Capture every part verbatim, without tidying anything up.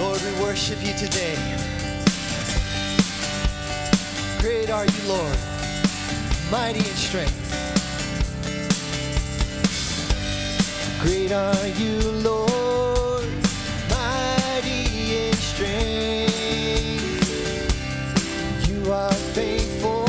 Lord, we worship you today. Great are you, Lord, mighty in strength. Great are you, Lord, mighty in strength. You are faithful.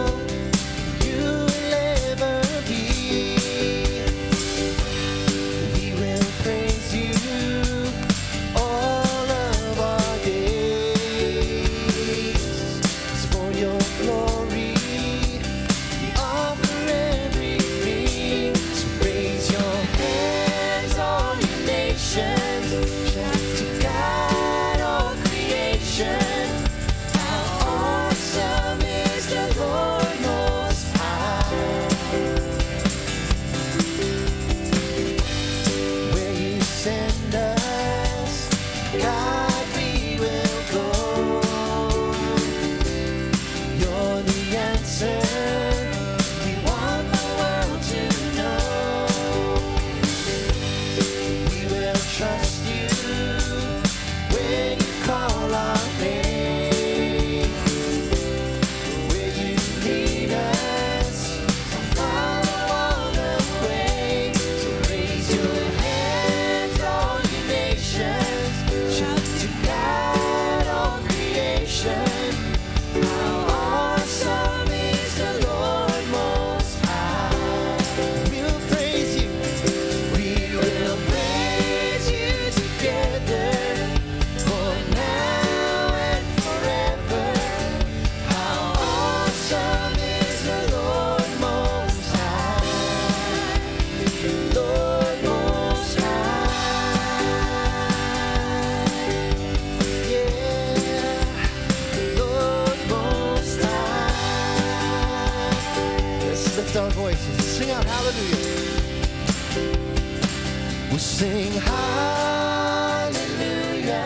Sing hallelujah,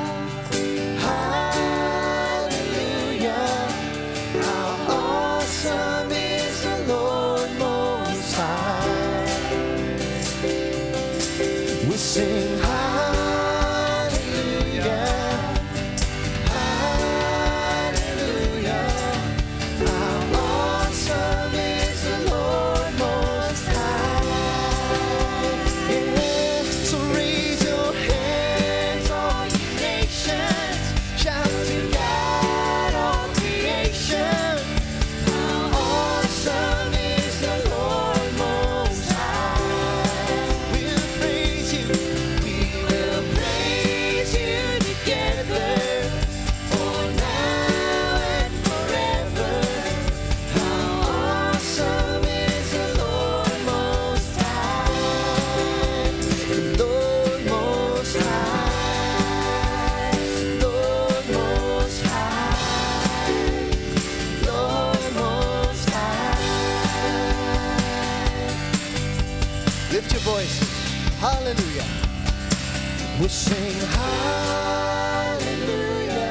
hallelujah. How awesome is the Lord Most High. We sing hallelujah, hallelujah. How awesome is the Lord Most High. Hallelujah. We'll sing hallelujah,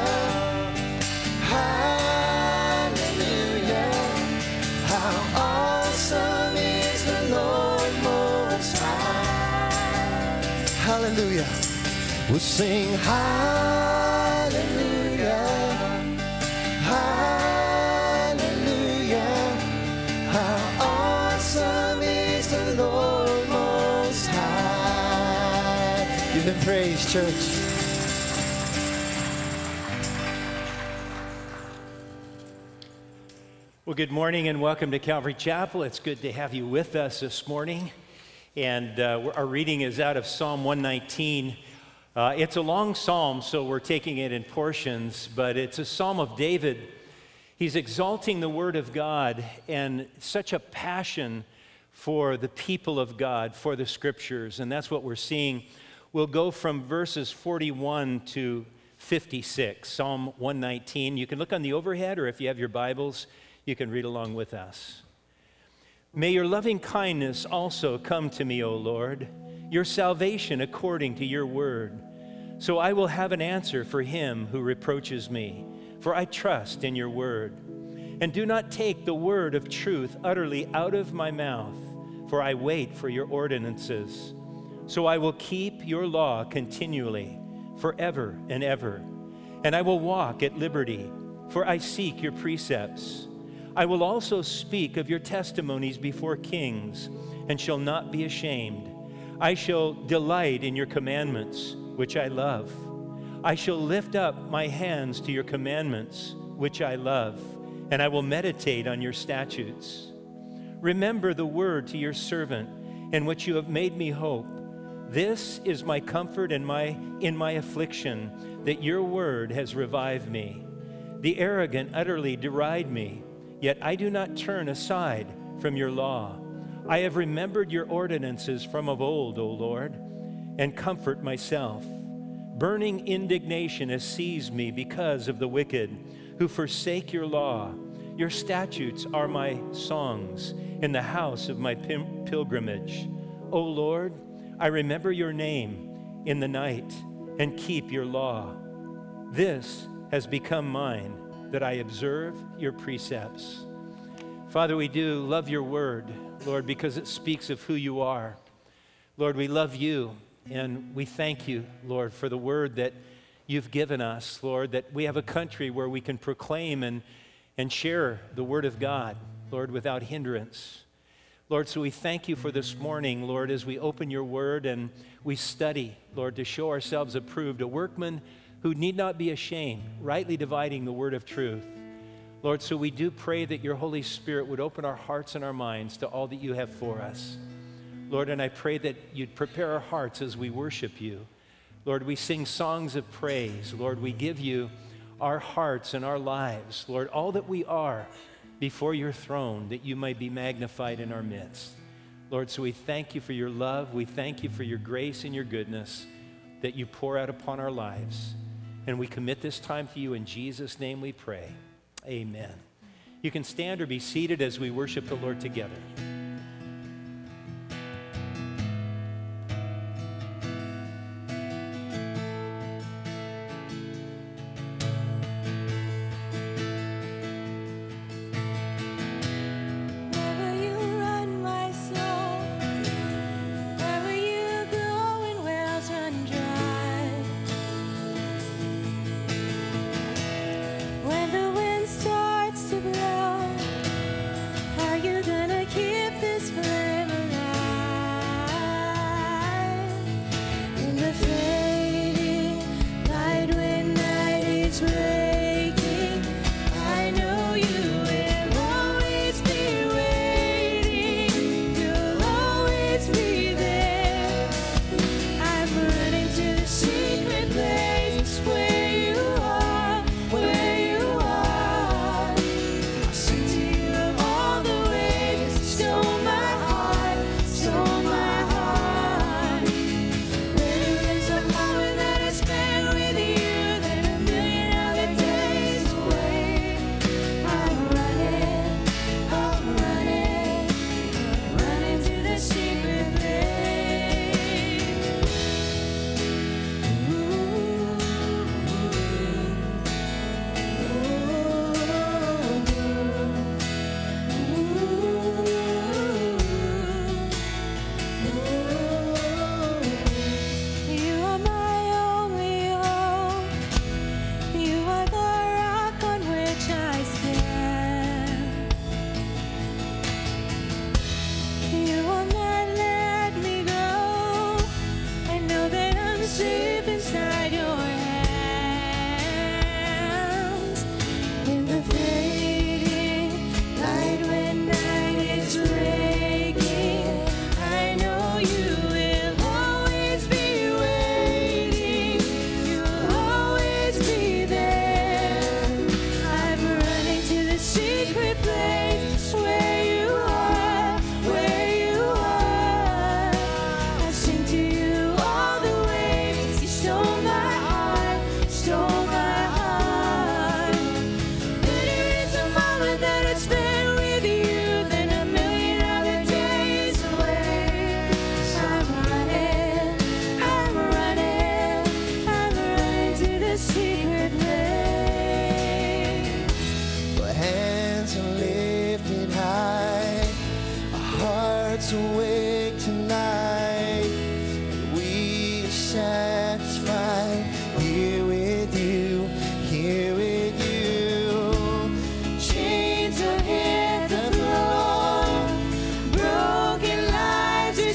hallelujah. How awesome is the Lord Most High. Hallelujah. We'll sing hallelujah, hallelujah. How awesome is the Lord Most High. Give him praise, church. Well, good morning and welcome to Calvary Chapel. It's good to have you with us this morning. And uh, our reading is out of Psalm one nineteen. Uh, it's a long psalm, so we're taking it in portions, but it's a psalm of David. He's exalting the word of God and such a passion for the people of God, for the scriptures, and that's what we're seeing. We'll go from verses forty-one to fifty-six, Psalm one nineteen. You can look on the overhead, or if you have your Bibles, you can read along with us. May your loving kindness also come to me, O Lord, your salvation according to your word. So I will have an answer for him who reproaches me, for I trust in your word. And do not take the word of truth utterly out of my mouth, for I wait for your ordinances. So I will keep your law continually, forever and ever. And I will walk at liberty, for I seek your precepts. I will also speak of your testimonies before kings, and shall not be ashamed. I shall delight in your commandments, which I love. I shall lift up my hands to your commandments, which I love, and I will meditate on your statutes. Remember the word to your servant, in which you have made me hope. This is my comfort and my in my affliction, that your word has revived me. The arrogant utterly deride me, yet I do not turn aside from your law. I have remembered your ordinances from of old, O Lord, and comfort myself. Burning indignation has seized me because of the wicked, who forsake your law. Your statutes are my songs in the house of my pim- pilgrimage. O Lord, I remember your name in the night and keep your law. This has become mine, that I observe your precepts. Father, we do love your word, Lord, because it speaks of who you are. Lord, we love you, and we thank you, Lord, for the word that you've given us, Lord, that we have a country where we can proclaim and, and share the word of God, Lord, without hindrance. Lord, so we thank you for this morning, Lord, as we open your word and we study, Lord, to show ourselves approved, a workman who need not be ashamed, rightly dividing the word of truth. Lord, so we do pray that your Holy Spirit would open our hearts and our minds to all that you have for us. Lord, and I pray that you'd prepare our hearts as we worship you. Lord, we sing songs of praise. Lord, we give you our hearts and our lives. Lord, all that we are before your throne, that you might be magnified in our midst. Lord, so we thank you for your love. We thank you for your grace and your goodness that you pour out upon our lives. And we commit this time to you. In Jesus' name we pray. Amen. You can stand or be seated as we worship the Lord together. When the wind starts to blow, are you gonna keep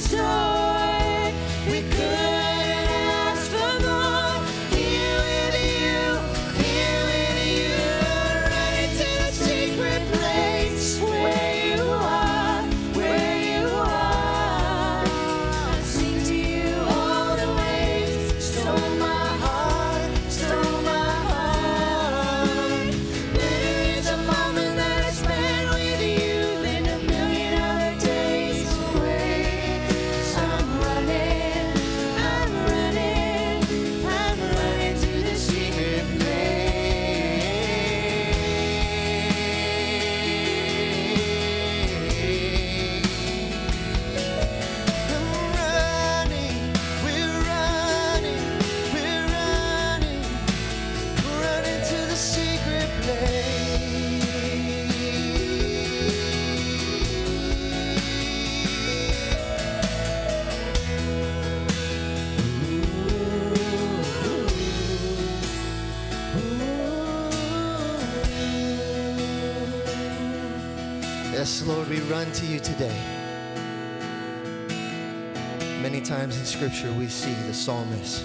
restored. We couldn't ask for more. Here with you, here with you, right into the secret place where you are, where you are. Sing to you all the ways, stole my heart, stole my heart. Better is a moment that I spent with you than a million other days away. I'm running, I'm running, I'm running to the secret place. I'm running, we're running, we're running, running to the secret place. Yes, Lord, we run to you today. Many times in Scripture we see the psalmist,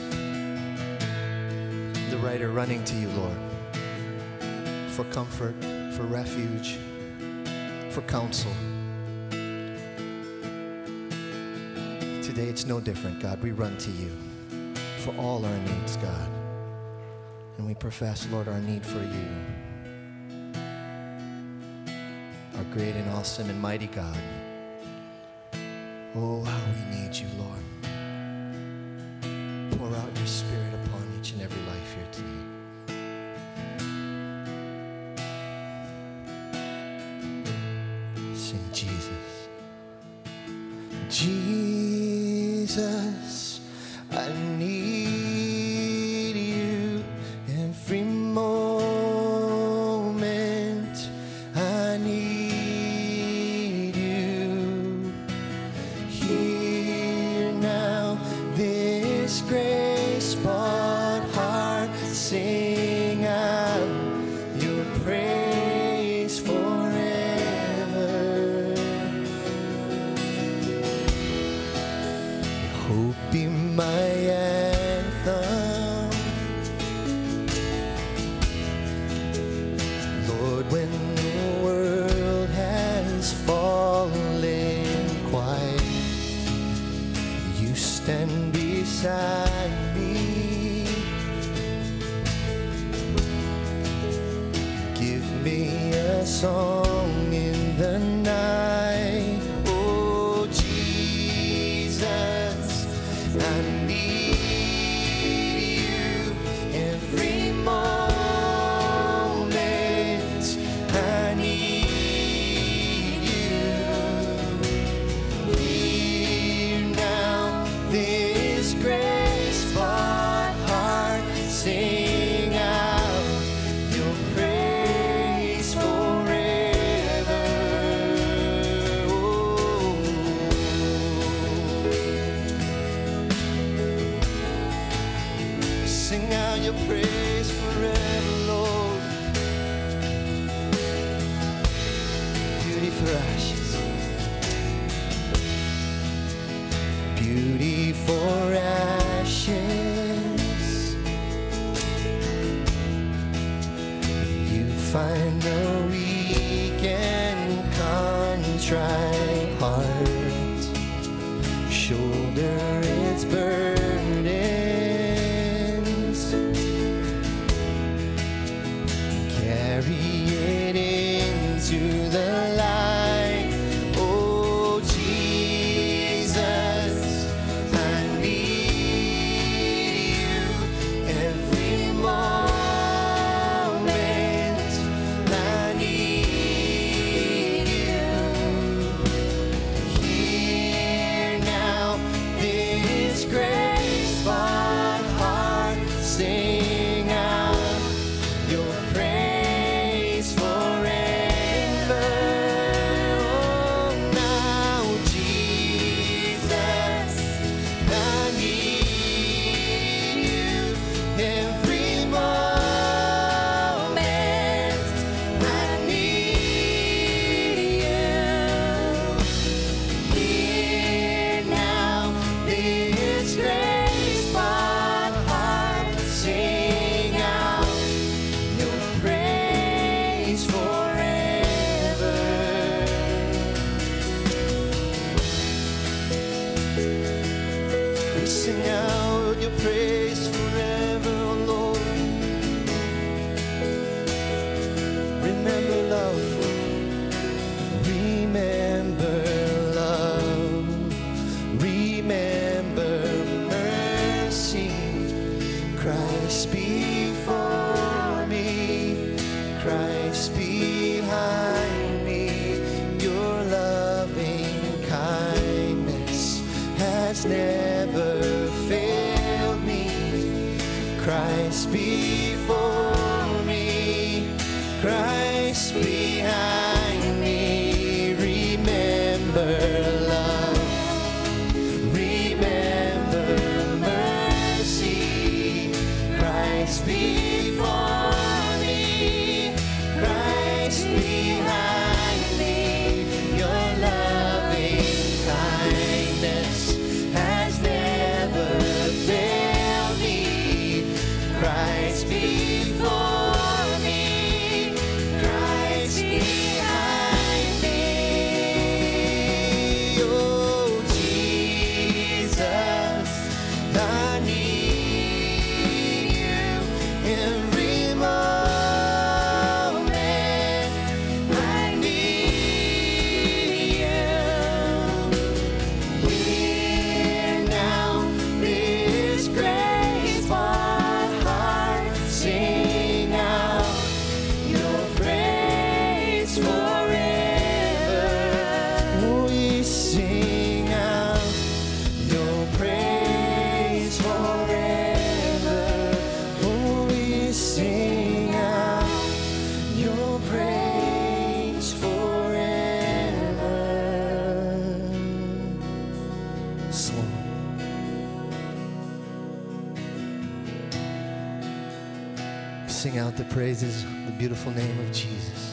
the writer running to you, Lord, for comfort, for refuge, for counsel. Today it's no different, God. We run to you for all our needs, God. And we profess, Lord, our need for you, our great and awesome and mighty God. Oh, how we need you, Lord. Pour out your Spirit upon each and every life here today. Sing Jesus. Jesus, I need you every moment. I need you here now. This grace-bought heart, sing out your praise forever. Hope be my anthem, Lord, when the world has fallen quiet, you stand beside me. Give me a song in the night. Oh, Jesus, I need you every moment. I need you here now. This grace-bought heart, sing out your praise forever. Oh. Sing out your praise forever, Lord. Beauty for ashes. Beauty for ashes. You find a weak and contrite heart, shoulder its burdens, carry it into the light. Oh, Jesus, I need you every moment. I need you here now. This grace sing out your praise forever, oh Lord. Remember love, remember love, remember mercy. Christ before me, Christ behind me. Your loving kindness has never failed me. Christ before me, Christ behind me. Remember love, remember mercy. Christ before me, Christ behind me. Your loving kindness has never failed me. Christ before me, Christ behind me. Oh Jesus, I need you every moment. I need you. Hear now this graceful heart sing out your praise forever. We sing out your praise forever. Oh, we sing out your praise forever. Slow. Sing out the praises, the beautiful name of Jesus.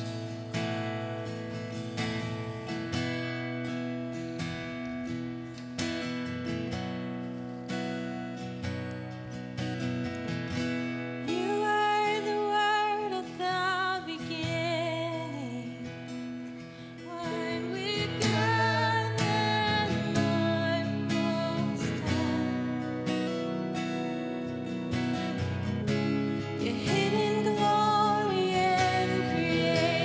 You were the Word at the beginning, when we gathered, Lord Most High. Your hidden glory and creation.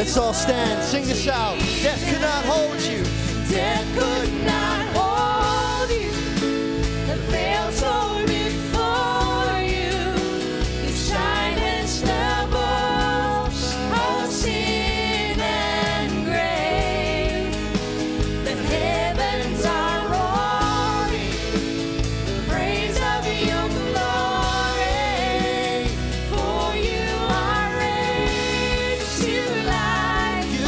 Let's all stand, sing this out. Death could not hold you. Death could not hold you. The veil tore before you. You silenced the bolts of sin and grave. The heavens are roaring, the praise of your glory. For you are raised to life. You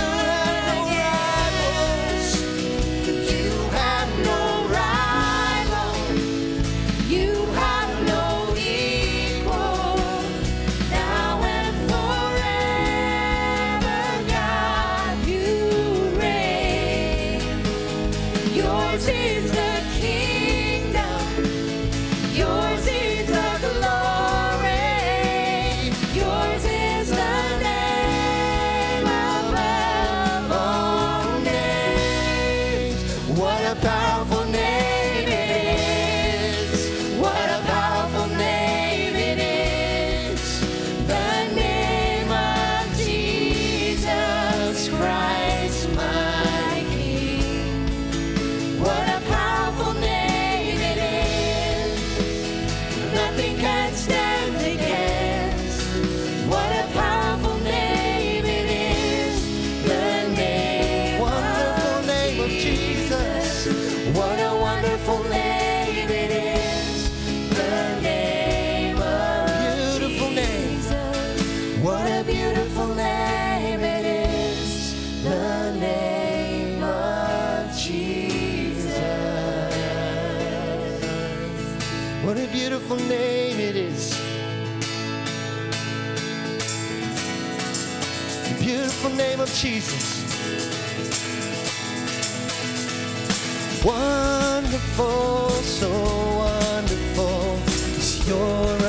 have no rivals. You have no rival. You have no equal. Now and forever, God, you reign. Yours is the kingdom. Yours is the glory. Yours is the name above all names. What a powerful name it is. What a powerful name it is. The name of Jesus Christ, my King. What a powerful name it is. Nothing can stand against. What a powerful name it is. The name, wonderful name of Jesus. What a wonderful name it is. The name of beautiful Jesus. What a beautiful name it is. The name of Jesus. What a beautiful name it is. The beautiful name of Jesus. Wonderful, so wonderful is your